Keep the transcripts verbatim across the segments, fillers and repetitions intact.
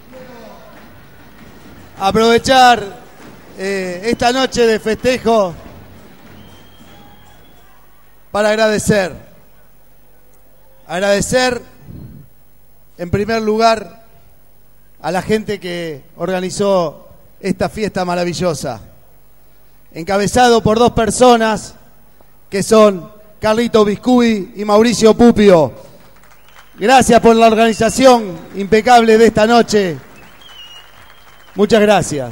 aprovechar eh, esta noche de festejo para agradecer. Agradecer, en primer lugar, a la gente que organizó esta fiesta maravillosa, encabezado por dos personas que son Carlito Viscubi y Mauricio Pupio. Gracias por la organización impecable de esta noche. Muchas gracias.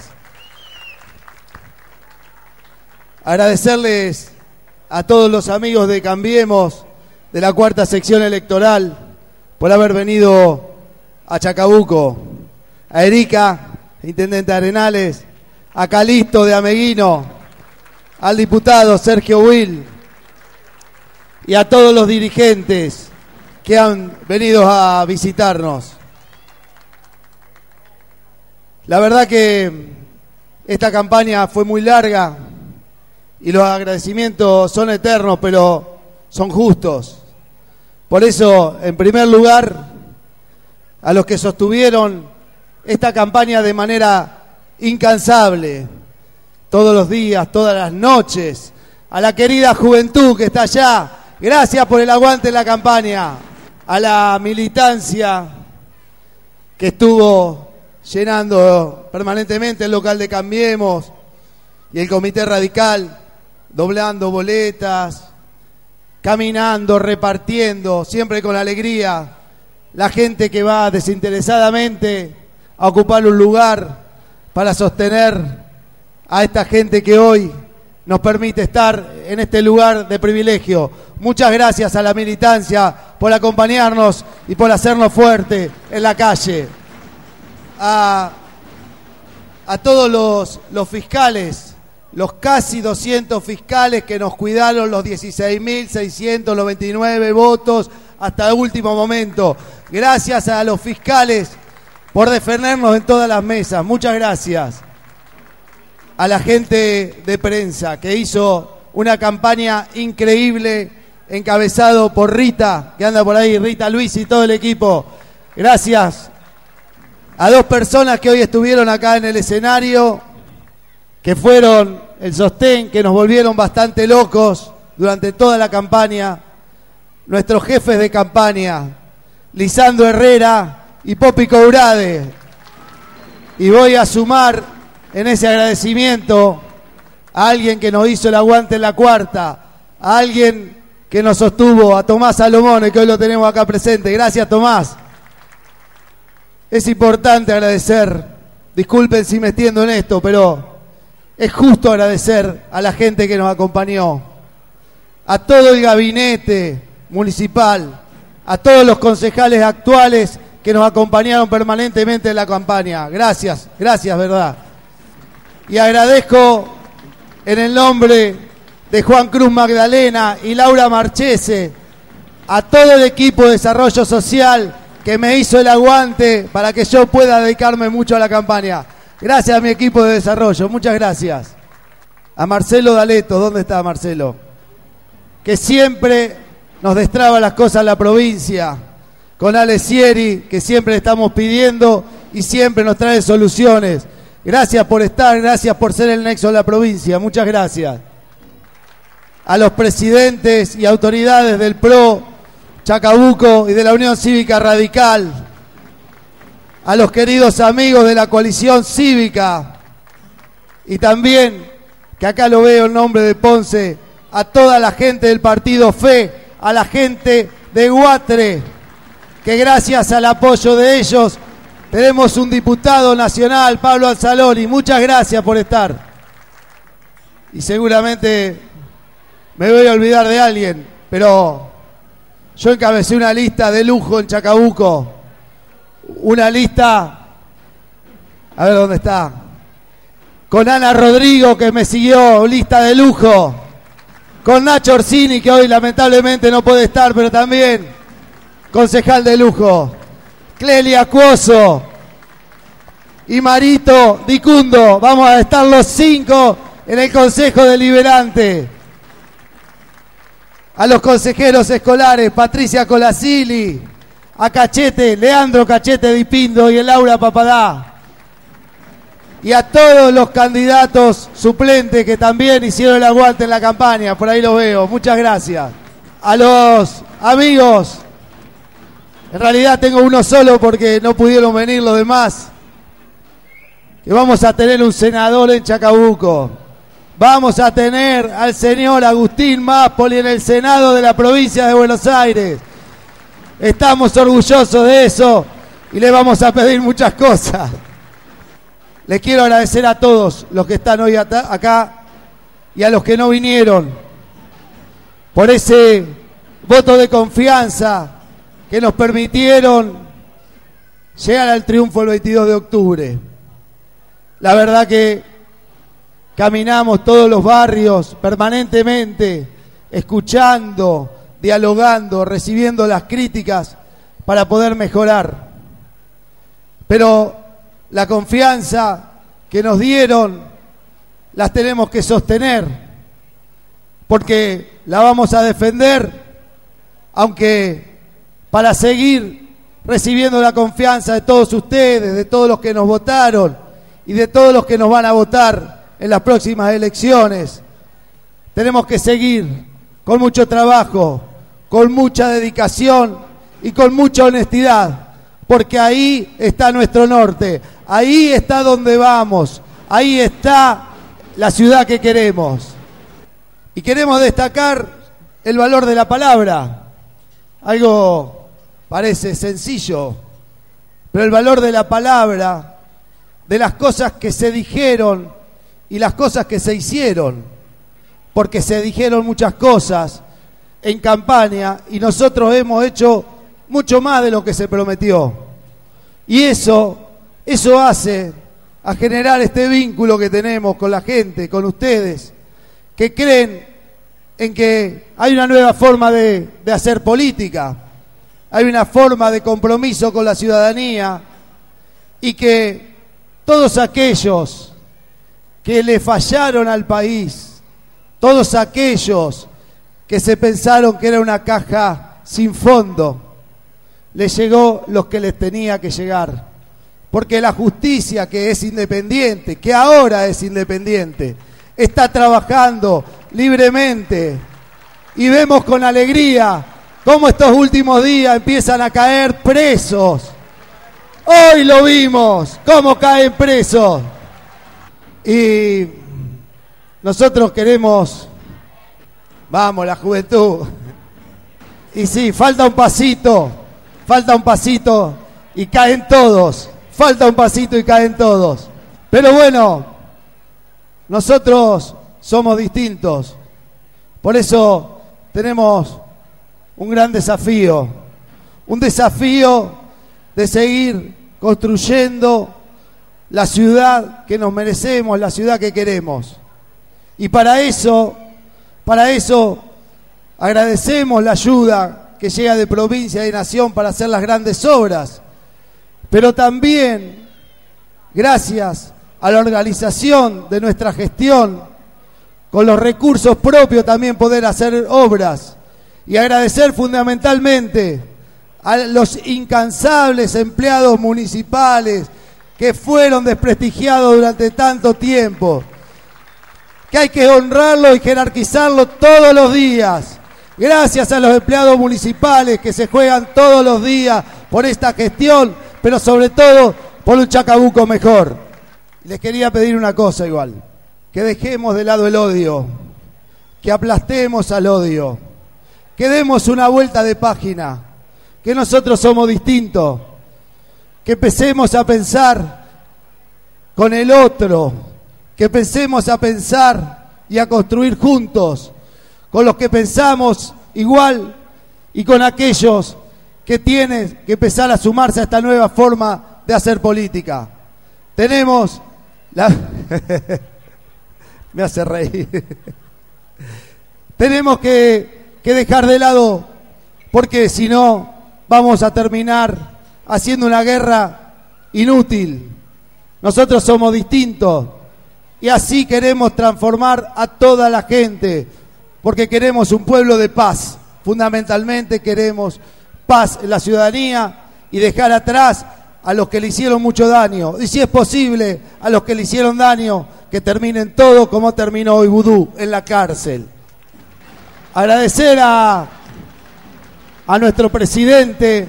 Agradecerles a todos los amigos de Cambiemos, de la cuarta sección electoral, por haber venido a Chacabuco. A Erika, intendente Arenales, a Calixto de Ameguino, al diputado Sergio Will y a todos los dirigentes que han venido a visitarnos. La verdad que esta campaña fue muy larga y los agradecimientos son eternos, pero son justos. Por eso, en primer lugar, a los que sostuvieron esta campaña de manera incansable, todos los días, todas las noches, a la querida juventud que está allá, gracias por el aguante en la campaña, a la militancia que estuvo llenando permanentemente el local de Cambiemos y el Comité Radical, doblando boletas, caminando, repartiendo, siempre con alegría, la gente que va desinteresadamente a ocupar un lugar para sostener a esta gente que hoy nos permite estar en este lugar de privilegio. Muchas gracias a la militancia por acompañarnos y por hacernos fuerte en la calle. A, a todos los, los fiscales, los casi doscientos fiscales que nos cuidaron los dieciséis mil seiscientos noventa y nueve votos hasta el último momento. Gracias a los fiscales por defendernos en todas las mesas. Muchas gracias a la gente de prensa que hizo una campaña increíble, encabezado por Rita, que anda por ahí, Rita Luis y todo el equipo. Gracias a dos personas que hoy estuvieron acá en el escenario, que fueron el sostén, que nos volvieron bastante locos durante toda la campaña. Nuestros jefes de campaña, Lisandro Herrera y Popi Courade. Y voy a sumar en ese agradecimiento a alguien que nos hizo el aguante en la cuarta, a alguien que nos sostuvo, a Tomás Salomone, que hoy lo tenemos acá presente. Gracias, Tomás. Es importante agradecer, disculpen si me extiendo en esto, pero es justo agradecer a la gente que nos acompañó, a todo el gabinete municipal, a todos los concejales actuales que nos acompañaron permanentemente en la campaña. Gracias, gracias, verdad. Y agradezco en el nombre de Juan Cruz Magdalena y Laura Marchese a todo el equipo de desarrollo social que me hizo el aguante para que yo pueda dedicarme mucho a la campaña. Gracias a mi equipo de desarrollo, muchas gracias. A Marcelo D'Aleto, ¿dónde está Marcelo? Que siempre nos destraba las cosas en la provincia. Con Ale Sieri, que siempre le estamos pidiendo y siempre nos trae soluciones. Gracias por estar, gracias por ser el nexo de la provincia, muchas gracias. A los presidentes y autoridades del P R O Chacabuco y de la Unión Cívica Radical, a los queridos amigos de la coalición cívica y también, que acá lo veo en nombre de Ponce, a toda la gente del partido Fe, a la gente de Guatre, que gracias al apoyo de ellos tenemos un diputado nacional, Pablo Anzaloni. Muchas gracias por estar. Y seguramente me voy a olvidar de alguien, pero yo encabecé una lista de lujo en Chacabuco. Una lista, a ver dónde está, con Ana Rodrigo, que me siguió, lista de lujo. Con Nacho Orsini, que hoy lamentablemente no puede estar, pero también concejal de lujo. Clelia Cuoso y Marito Dicundo. Vamos a estar los cinco en el Consejo Deliberante. A los consejeros escolares, Patricia Colasili, a Cachete, Leandro Cachete Di Pindo y el Laura Papadá. Y a todos los candidatos suplentes que también hicieron el aguante en la campaña, por ahí los veo, muchas gracias. A los amigos, en realidad tengo uno solo porque no pudieron venir los demás, que vamos a tener un senador en Chacabuco, vamos a tener al señor Agustín Máspoli en el Senado de la provincia de Buenos Aires. Estamos orgullosos de eso y le vamos a pedir muchas cosas. Les quiero agradecer a todos los que están hoy acá y a los que no vinieron por ese voto de confianza que nos permitieron llegar al triunfo el veintidós de octubre. La verdad que caminamos todos los barrios permanentemente, escuchando, dialogando, recibiendo las críticas para poder mejorar. Pero la confianza que nos dieron las tenemos que sostener, porque la vamos a defender, aunque para seguir recibiendo la confianza de todos ustedes, de todos los que nos votaron y de todos los que nos van a votar en las próximas elecciones, tenemos que seguir con mucho trabajo, con mucha dedicación y con mucha honestidad, porque ahí está nuestro norte, ahí está donde vamos, ahí está la ciudad que queremos. Y queremos destacar el valor de la palabra. Algo parece sencillo, pero el valor de la palabra, de las cosas que se dijeron y las cosas que se hicieron, porque se dijeron muchas cosas en campaña y nosotros hemos hecho mucho más de lo que se prometió. Y eso, eso hace a generar este vínculo que tenemos con la gente, con ustedes, que creen en que hay una nueva forma de, de hacer política, hay una forma de compromiso con la ciudadanía y que todos aquellos que le fallaron al país, todos aquellos que se pensaron que era una caja sin fondo, les llegó lo que les tenía que llegar. Porque la justicia, que es independiente, que ahora es independiente, está trabajando libremente. Y vemos con alegría cómo estos últimos días empiezan a caer presos. Hoy lo vimos, cómo caen presos. Y nosotros queremos, vamos, la juventud. Y sí, falta un pasito, falta un pasito y caen todos. Falta un pasito y caen todos. Pero bueno, nosotros somos distintos. Por eso tenemos un gran desafío. Un desafío de seguir construyendo la ciudad que nos merecemos, la ciudad que queremos. Y para eso, para eso agradecemos la ayuda que llega de provincia y de nación para hacer las grandes obras. Pero también, gracias a la organización de nuestra gestión, con los recursos propios también poder hacer obras. Y agradecer fundamentalmente a los incansables empleados municipales que fueron desprestigiados durante tanto tiempo, que hay que honrarlo y jerarquizarlo todos los días. Gracias a los empleados municipales que se juegan todos los días por esta gestión, pero sobre todo por un Chacabuco mejor. Les quería pedir una cosa igual, que dejemos de lado el odio, que aplastemos al odio, que demos una vuelta de página, que nosotros somos distintos, que empecemos a pensar con el otro, que empecemos a pensar y a construir juntos, con los que pensamos igual y con aquellos que tienen que empezar a sumarse a esta nueva forma de hacer política. Tenemos la... Me hace reír. Tenemos que, que dejar de lado, porque si no vamos a terminar haciendo una guerra inútil. Nosotros somos distintos y así queremos transformar a toda la gente, porque queremos un pueblo de paz. Fundamentalmente queremos paz en la ciudadanía y dejar atrás a los que le hicieron mucho daño. Y si es posible, a los que le hicieron daño, que terminen todo como terminó hoy Vudú, en la cárcel. Agradecer a, a nuestro presidente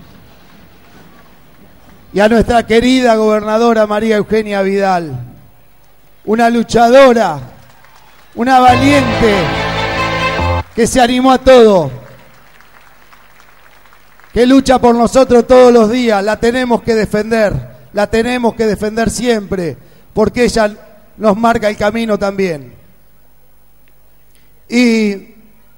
y a nuestra querida gobernadora María Eugenia Vidal, una luchadora, una valiente que se animó a todo, que lucha por nosotros todos los días. La tenemos que defender, la tenemos que defender siempre, porque ella nos marca el camino también. Y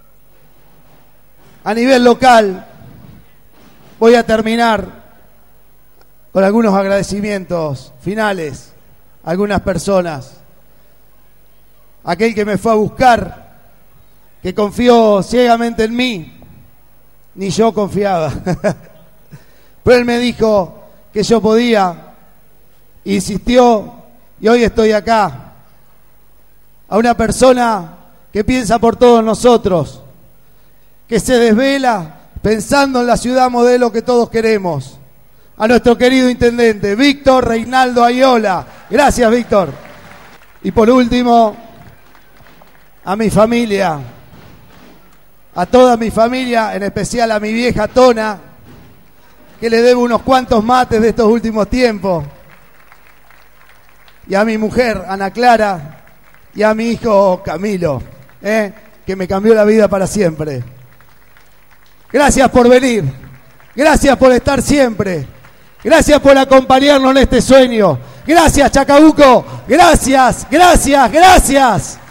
a nivel local voy a terminar con algunos agradecimientos finales a algunas personas. Aquel que me fue a buscar, que confió ciegamente en mí, ni yo confiaba. Pero él me dijo que yo podía, insistió, y hoy estoy acá. A una persona que piensa por todos nosotros, que se desvela pensando en la ciudad modelo que todos queremos. A nuestro querido intendente, Víctor Reinaldo Ayola. Gracias, Víctor. Y por último, a mi familia, a toda mi familia, en especial a mi vieja Tona, que le debo unos cuantos mates de estos últimos tiempos, y a mi mujer, Ana Clara, y a mi hijo Camilo, ¿eh? que me cambió la vida para siempre. Gracias por venir, gracias por estar siempre, gracias por acompañarnos en este sueño. Gracias, Chacabuco, gracias, gracias, gracias.